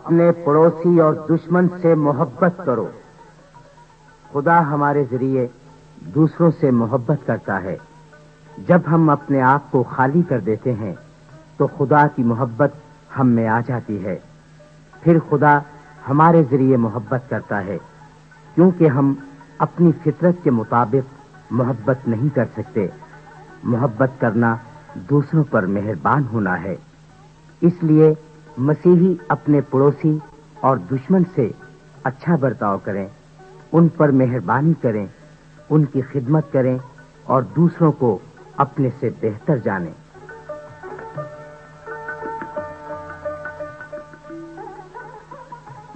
अपने पड़ोसी और दुश्मन से मोहब्बत करो। खुदा हमारे जरिए दूसरों से मोहब्बत करता है। जब हम अपने आप को खाली कर देते हैं तो खुदा की मोहब्बत हम में आ जाती है। फिर खुदा हमारे जरिए मोहब्बत करता है, क्योंकि हम अपनी फितरत के मुताबिक मोहब्बत नहीं कर सकते। मोहब्बत करना दूसरों पर मेहरबान होना है। इसलिए मसीही अपने पड़ोसी और दुश्मन से अच्छा बर्ताव करें, उन पर मेहरबानी करें, उनकी खिदमत करें और दूसरों को अपने से बेहतर जानें।